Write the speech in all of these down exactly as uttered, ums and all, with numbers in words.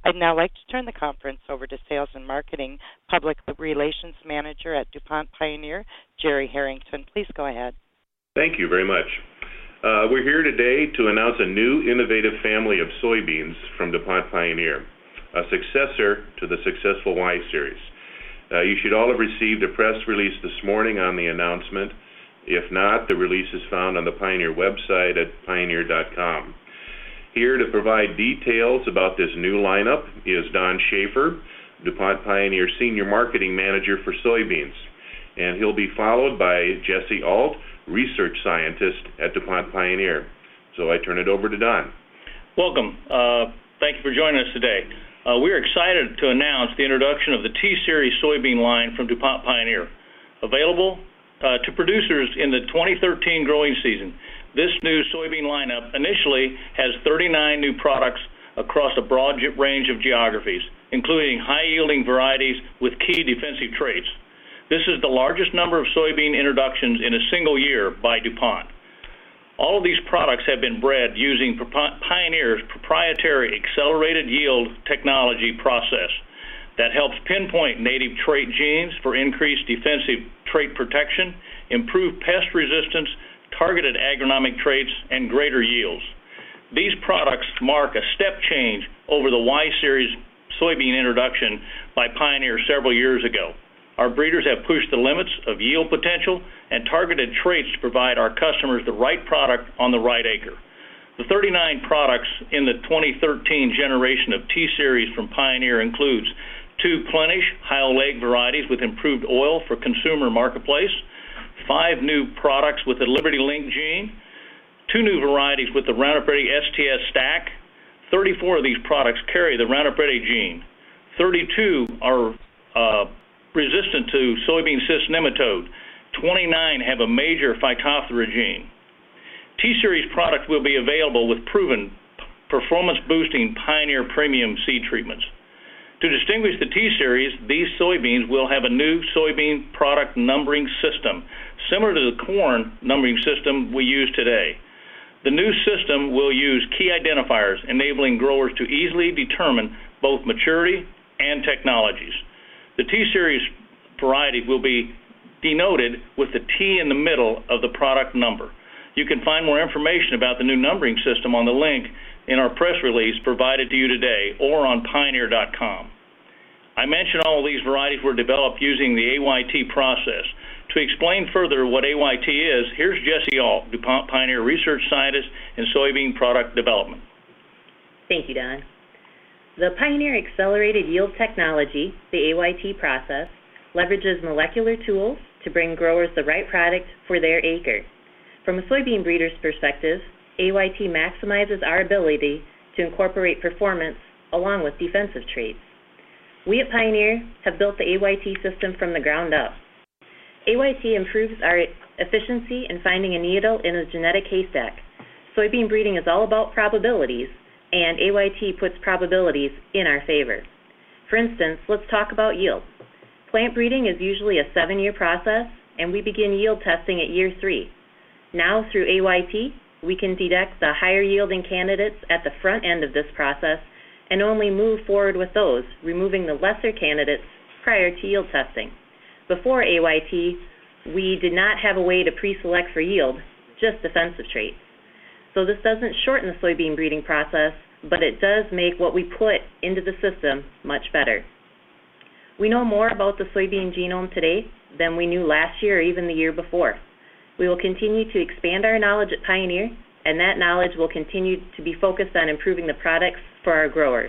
I'd now like to turn the conference over to Sales and Marketing Public Relations Manager at DuPont Pioneer, Jerry Harrington. Please go ahead. Thank you very much. Uh, we're here today to announce a new innovative family of soybeans from DuPont Pioneer, a successor to the successful Y Series. Uh, you should all have received a press release this morning on the announcement. If not, the release is found on the Pioneer website at pioneer dot com. Here to provide details about this new lineup is Don Schaefer, DuPont Pioneer Senior Marketing Manager for Soybeans, and he'll be followed by Jesse Alt, Research Scientist at DuPont Pioneer. So I turn it over to Don. Welcome. Uh, thank you for joining us today. Uh, we're excited to announce the introduction of the T-Series soybean line from DuPont Pioneer, available uh, to producers in the twenty thirteen growing season. This new soybean lineup initially has thirty-nine new products across a broad range of geographies, including high-yielding varieties with key defensive traits. This is the largest number of soybean introductions in a single year by DuPont. All of these products have been bred using Pioneer's proprietary accelerated yield technology process that helps pinpoint native trait genes for increased defensive trait protection, improved pest resistance, targeted agronomic traits, and greater yields. These products mark a step change over the Y Series soybean introduction by Pioneer several years ago. Our breeders have pushed the limits of yield potential and targeted traits to provide our customers the right product on the right acre. The thirty-nine products in the twenty thirteen generation of T-Series from Pioneer includes two Plenish high oleic varieties with improved oil for consumer marketplace, five new products with the Liberty Link gene, two new varieties with the Roundup Ready S T S stack. thirty-four of these products carry the Roundup Ready gene. thirty-two are uh, resistant to soybean cyst nematode. twenty-nine have a major Phytophthora gene. T-Series product will be available with proven performance-boosting Pioneer premium seed treatments. To distinguish the T-Series, these soybeans will have a new soybean product numbering system, similar to the corn numbering system we use today. The new system will use key identifiers, enabling growers to easily determine both maturity and technologies. The T-Series variety will be denoted with the T in the middle of the product number. You can find more information about the new numbering system on the link in our press release provided to you today or on pioneer dot com. I mentioned all of these varieties were developed using the A Y T process. To explain further what A Y T is, here's Jesse Alt, DuPont Pioneer Research Scientist in Soybean Product Development. Thank you, Don. The Pioneer Accelerated Yield Technology, the A Y T process, leverages molecular tools to bring growers the right product for their acre. From a soybean breeder's perspective, A Y T maximizes our ability to incorporate performance along with defensive traits. We at Pioneer have built the A Y T system from the ground up. A Y T improves our efficiency in finding a needle in a genetic haystack. Soybean breeding is all about probabilities, and A Y T puts probabilities in our favor. For instance, let's talk about yield. Plant breeding is usually a seven-year process, and we begin yield testing at year three. Now, through A Y T, we can detect the higher-yielding candidates at the front end of this process and only move forward with those, removing the lesser candidates prior to yield testing. Before A Y T, we did not have a way to pre-select for yield, just defensive traits. So this doesn't shorten the soybean breeding process, but it does make what we put into the system much better. We know more about the soybean genome today than we knew last year or even the year before. We will continue to expand our knowledge at Pioneer, and that knowledge will continue to be focused on improving the products for our growers.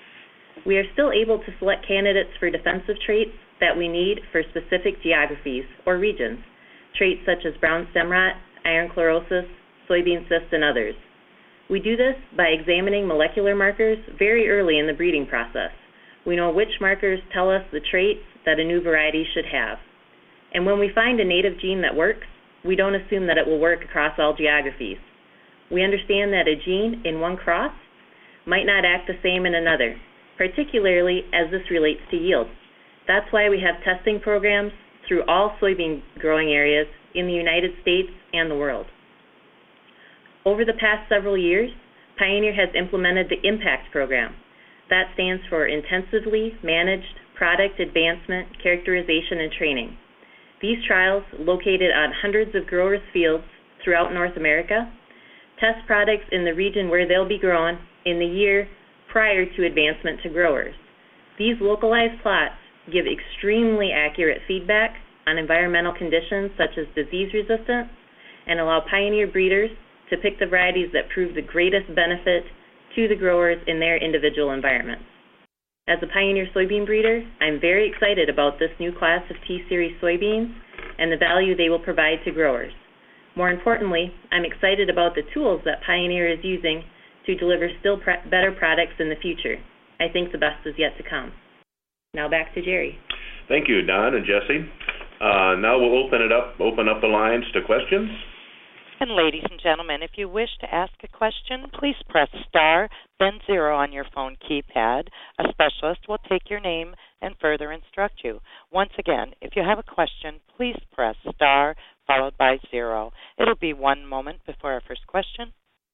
We are still able to select candidates for defensive traits that we need for specific geographies or regions, traits such as brown stem rot, iron chlorosis, soybean cyst, and others. We do this by examining molecular markers very early in the breeding process. We know which markers tell us the traits that a new variety should have. And when we find a native gene that works, we don't assume that it will work across all geographies. We understand that a gene in one cross might not act the same in another, particularly as this relates to yield. That's why we have testing programs through all soybean growing areas in the United States and the world. Over the past several years, Pioneer has implemented the IMPACT program. That stands for Intensively Managed Product Advancement, Characterization, and Training. These trials, located on hundreds of growers' fields throughout North America, test products in the region where they'll be grown in the year prior to advancement to growers. These localized plots give extremely accurate feedback on environmental conditions such as disease resistance and allow Pioneer breeders to pick the varieties that prove the greatest benefit to the growers in their individual environments. As a Pioneer soybean breeder, I'm very excited about this new class of T-Series soybeans and the value they will provide to growers. More importantly, I'm excited about the tools that Pioneer is using to deliver still pr- better products in the future. I think the best is yet to come. Now back to Jerry. Thank you, Don and Jesse. Uh, now we'll open it up, open up the lines to questions. And ladies and gentlemen, if you wish to ask a question, please press star, then zero on your phone keypad. A specialist will take your name and further instruct you. Once again, if you have a question, please press star followed by zero. It'll be one moment before our first question.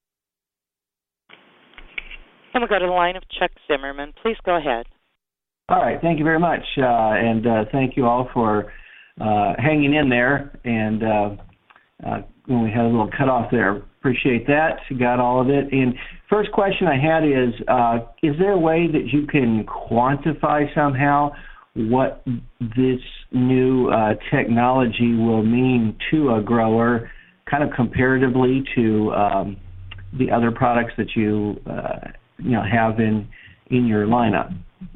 And we'll go to the line of Chuck Zimmerman. Please go ahead. All right. Thank you very much. Uh, and uh, thank you all for uh, hanging in there. And uh, uh, when we had a little cutoff there, appreciate that. You got all of it. And first question I had is, uh, is there a way that you can quantify somehow what this new uh, technology will mean to a grower, kind of comparatively to um, the other products that you uh, you know have in in your lineup?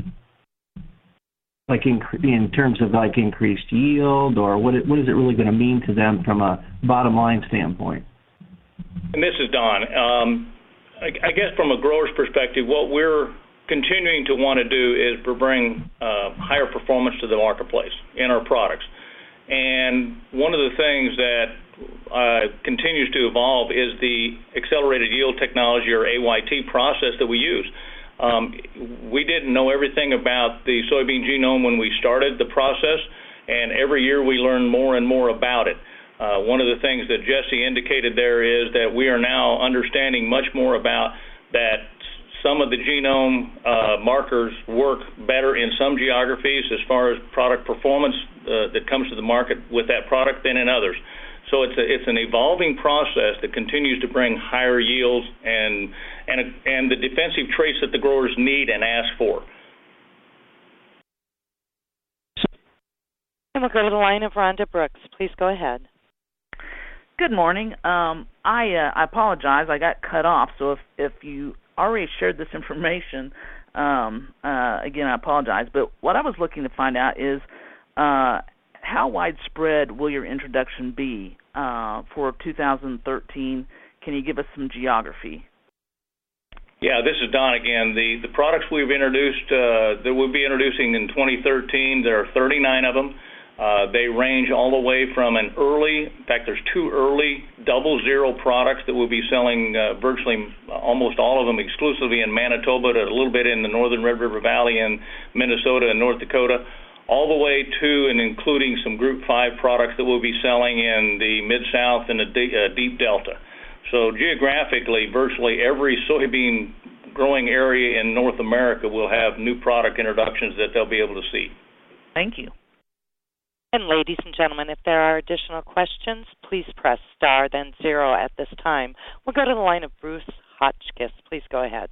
Like in, in terms of like increased yield, or what it, what is it really going to mean to them from a bottom line standpoint? And this is Don. Um, I, I guess from a grower's perspective, what we're continuing to want to do is bring uh, higher performance to the marketplace in our products. And one of the things that uh, continues to evolve is the accelerated yield technology, or A Y T process, that we use. Um, we didn't know everything about the soybean genome when we started the process, and every year we learn more and more about it. Uh, one of the things that Jesse indicated there is that we are now understanding much more about that some of the genome uh, markers work better in some geographies as far as product performance uh, that comes to the market with that product than in others. So it's a, it's an evolving process that continues to bring higher yields and and a, and the defensive traits that the growers need and ask for. And we'll go to the line of Rhonda Brooks. Please go ahead. Good morning. Um, I uh, I apologize. I got cut off. So if if you already shared this information, um, uh, again I apologize. But what I was looking to find out is uh, how widespread will your introduction be uh, for two thousand thirteen? Can you give us some geography? Yeah, this is Don again. The the products we've introduced, uh, that we'll be introducing in twenty thirteen, there are thirty-nine of them. Uh, they range all the way from an early, in fact, there's two early double zero products that we'll be selling uh, virtually almost all of them exclusively in Manitoba, to a little bit in the northern Red River Valley and Minnesota and North Dakota, all the way to and including some Group five products that we'll be selling in the Mid-South and the D, uh, Deep Delta. So geographically, virtually every soybean growing area in North America will have new product introductions that they'll be able to see. Thank you. And ladies and gentlemen, if there are additional questions, please press star, then zero at this time. We'll go to the line of Bruce Hotchkiss. Please go ahead.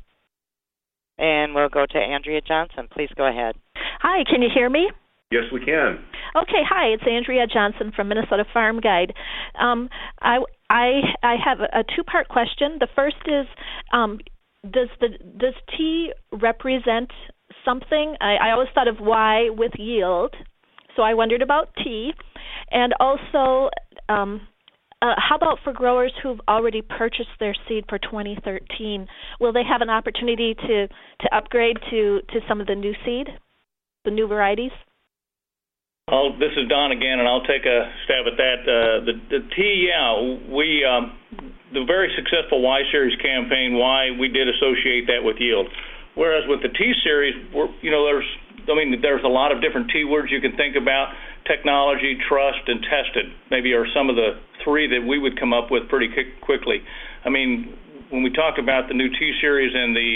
And we'll go to Andrea Johnson. Please go ahead. Hi, can you hear me? Yes, we can. Okay, hi, it's Andrea Johnson from Minnesota Farm Guide. Um, I, I, I have a, a two-part question. The first is, um, does the does T represent something? I, I always thought of Y with yield, so I wondered about T. And also, um, uh, how about for growers who've already purchased their seed for twenty thirteen? Will they have an opportunity to, to upgrade to, to some of the new seed, the new varieties? Oh, this is Don again, and I'll take a stab at that. Uh, the, the T, yeah, we um, the very successful Y-Series campaign, why we did associate that with yield. Whereas with the T-Series, we're, you know, there's, I mean, there's a lot of different T words you can think about. Technology, trust, and tested maybe are some of the three that we would come up with pretty quickly. I mean, when we talk about the new T-Series and the uh,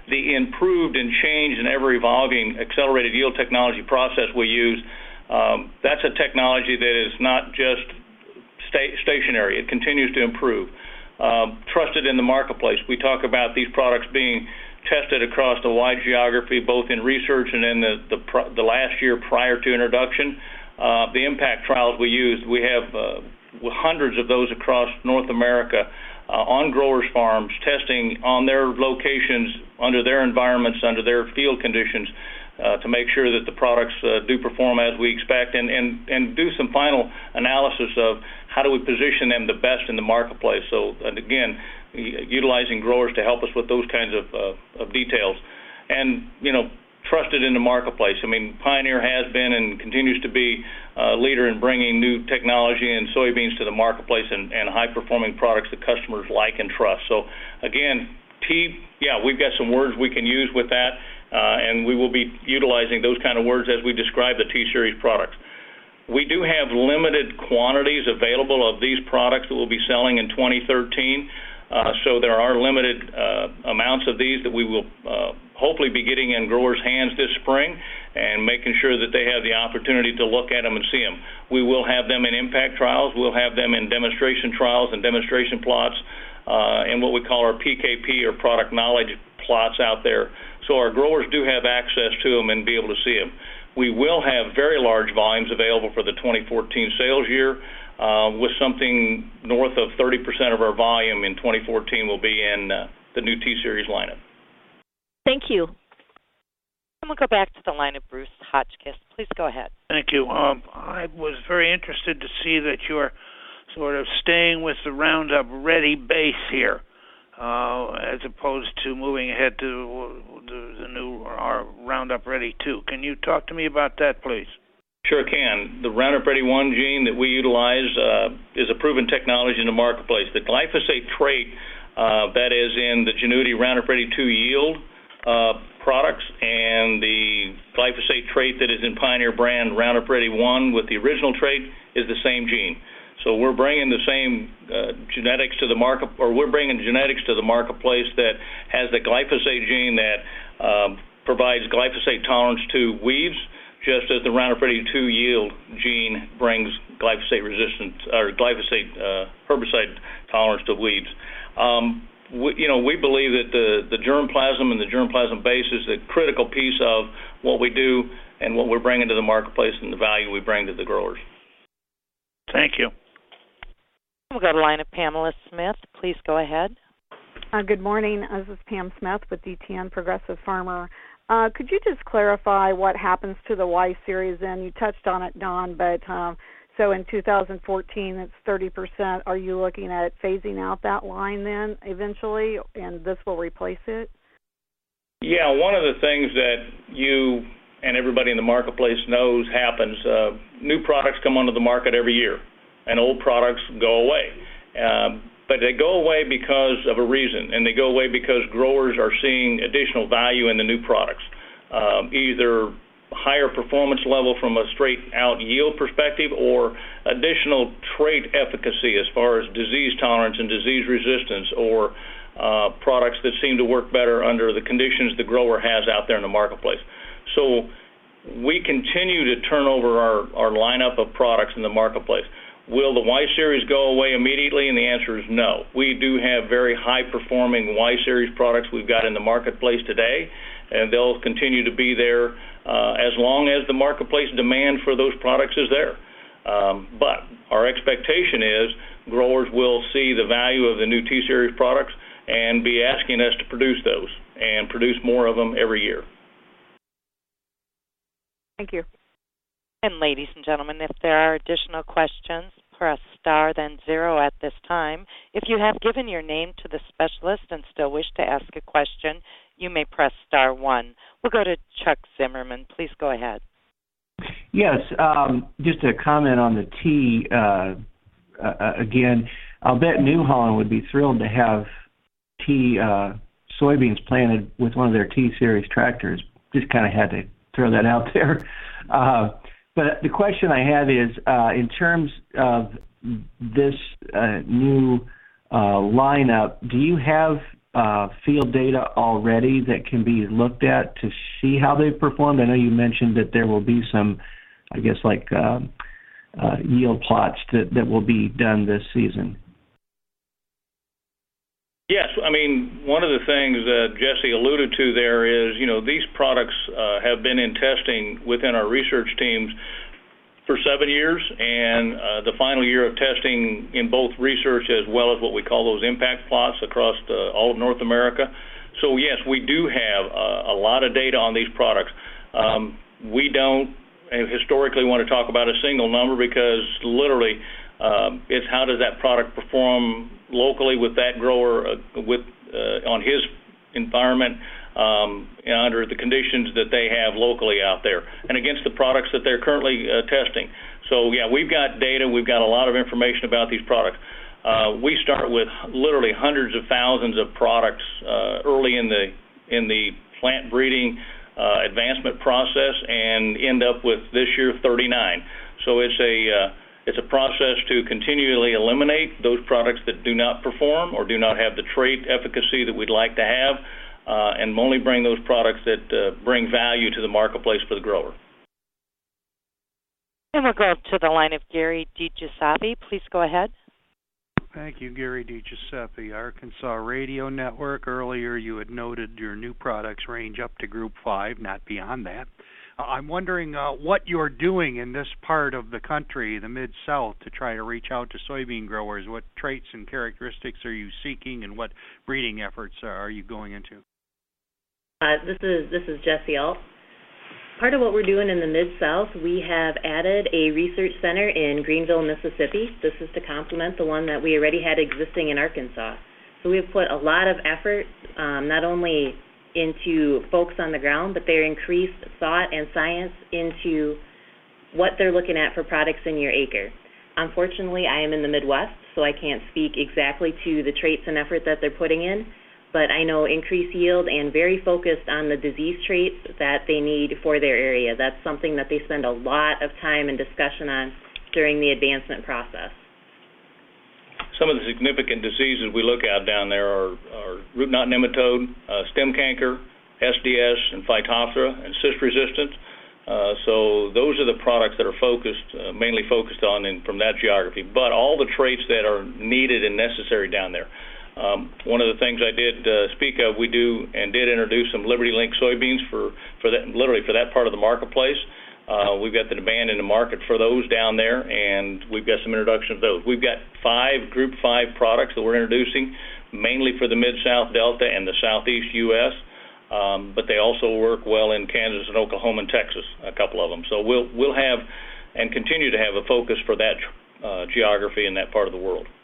the improved and changed and ever-evolving accelerated yield technology process we use, um, that's a technology that is not just sta- stationary. It continues to improve. Um, trusted in the marketplace. We talk about these products being tested across a wide geography, both in research and in the, the, pr- the last year prior to introduction. Uh, the impact trials we used, we have uh, hundreds of those across North America uh, on growers' farms, testing on their locations, under their environments, under their field conditions, uh, to make sure that the products uh, do perform as we expect, and, and, and do some final analysis of how do we position them the best in the marketplace. So, and again, utilizing growers to help us with those kinds of, uh, of details. And, you know, trusted in the marketplace. I mean, Pioneer has been and continues to be a leader in bringing new technology and soybeans to the marketplace, and, and high-performing products that customers like and trust. So, again, T, yeah, we've got some words we can use with that, uh, and we will be utilizing those kind of words as we describe the T-Series products. We do have limited quantities available of these products that we'll be selling in twenty thirteen. Uh, so there are limited uh, amounts of these that we will uh, hopefully be getting in growers' hands this spring, and making sure that they have the opportunity to look at them and see them. We will have them in impact trials. We'll have them in demonstration trials and demonstration plots, uh, and what we call our P K P, or product knowledge plots, out there. So our growers do have access to them and be able to see them. We will have very large volumes available for the twenty fourteen sales year, uh, with something north of thirty percent of our volume in twenty fourteen will be in uh, the new T-Series lineup. Thank you. And we'll go back to the line of Bruce Hotchkiss. Please go ahead. Thank you. Um, I was very interested to see that you're sort of staying with the Roundup Ready base here, uh, as opposed to moving ahead to the, the new our Roundup Ready two. Can you talk to me about that, please? Sure can. The Roundup Ready one gene that we utilize uh, is a proven technology in the marketplace. The glyphosate trait uh, that is in the Genuity Roundup Ready two yield uh, products, and the glyphosate trait that is in Pioneer brand Roundup Ready one with the original trait is the same gene. So we're bringing the same uh, genetics to the market, or we're bringing genetics to the marketplace that has the glyphosate gene that um, provides glyphosate tolerance to weeds, just as the Roundup Ready two yield gene brings glyphosate resistance, or glyphosate uh, herbicide tolerance to weeds. Um, we, you know, we believe that the, the germplasm and the germplasm base is a critical piece of what we do and what we're bringing to the marketplace and the value we bring to the growers. Thank you. We'll go to the line of Pamela Smith. Please go ahead. Uh, good morning. This is Pam Smith with D T N Progressive Farmer. Uh, could you just clarify what happens to the Y series? And you touched on it, Don, but um, so in two thousand fourteen, it's thirty percent. Are you looking at phasing out that line then eventually, and this will replace it? Yeah, one of the things that you and everybody in the marketplace knows happens, uh, new products come onto the market every year, and old products go away. Um, but they go away because of a reason, and they go away because growers are seeing additional value in the new products, um, either higher performance level from a straight-out yield perspective, or additional trait efficacy as far as disease tolerance and disease resistance, or uh, products that seem to work better under the conditions the grower has out there in the marketplace. So we continue to turn over our, our lineup of products in the marketplace. Will the Y series go away immediately? And the answer is no. We do have very high-performing Y series products we've got in the marketplace today, and they'll continue to be there uh, as long as the marketplace demand for those products is there. Um, but our expectation is growers will see the value of the new T-Series products and be asking us to produce those and produce more of them every year. Thank you. And ladies and gentlemen, if there are additional questions, press star then zero at this time. If you have given your name to the specialist and still wish to ask a question, you may press star one. We'll go to Chuck Zimmerman. Please go ahead. Yes, um, just a comment on the T. Uh, uh, again, I'll bet New Holland would be thrilled to have T uh, soybeans planted with one of their T-Series tractors. Just kind of had to throw that out there. Uh, but the question I have is, uh, in terms of this uh, new uh, lineup, do you have uh, field data already that can be looked at to see how they've performed? I know you mentioned that there will be some, I guess, like uh, uh, yield plots that, that will be done this season. Yes, I mean, one of the things that Jesse alluded to there is, you know, these products uh, have been in testing within our research teams for seven years, and uh, the final year of testing in both research as well as what we call those impact plots across the, all of North America. So, yes, we do have uh, a lot of data on these products. Um, we don't historically want to talk about a single number because literally Um, it's how does that product perform locally with that grower, uh, with uh, on his environment, um, under the conditions that they have locally out there, and against the products that they're currently uh, testing. So, yeah, we've got data. We've got a lot of information about these products. Uh, we start with literally hundreds of thousands of products uh, early in the in the plant breeding uh, advancement process, and end up with this year thirty-nine. So it's a uh, It's a process to continually eliminate those products that do not perform or do not have the trait efficacy that we'd like to have, uh, and only bring those products that uh, bring value to the marketplace for the grower. And we'll go to the line of Gary DiGiuseppe. Please go ahead. Thank you, Gary DiGiuseppe, Arkansas Radio Network. Earlier you had noted your new products range up to Group five, not beyond that. I'm wondering uh, what you're doing in this part of the country, the Mid-South, to try to reach out to soybean growers. What traits and characteristics are you seeking, and what breeding efforts are you going into? Uh, this is this is Jesse Alt. Part of what we're doing in the Mid-South, we have added a research center in Greenville, Mississippi. This is to complement the one that we already had existing in Arkansas. So we've put a lot of effort, um, not only into folks on the ground, but their increased thought and science into what they're looking at for products in your acre. Unfortunately, I am in the Midwest, so I can't speak exactly to the traits and effort that they're putting in, but I know increased yield and very focused on the disease traits that they need for their area. That's something that they spend a lot of time and discussion on during the advancement process. Some of the significant diseases we look at down there are, are root knot nematode, uh, stem canker, S D S, and Phytophthora, and cyst resistance. Uh, so those are the products that are focused, uh, mainly focused on in, from that geography. But all the traits that are needed and necessary down there. Um, one of the things I did uh, speak of, we do and did introduce some Liberty Link soybeans for, for that, literally for that part of the marketplace. Uh, we've got the demand in the market for those down there, and we've got some introduction of those. We've got five Group five products that we're introducing, mainly for the Mid-South Delta and the Southeast U S, um, but they also work well in Kansas and Oklahoma and Texas, a couple of them. So we'll we'll have and continue to have a focus for that uh, geography in that part of the world.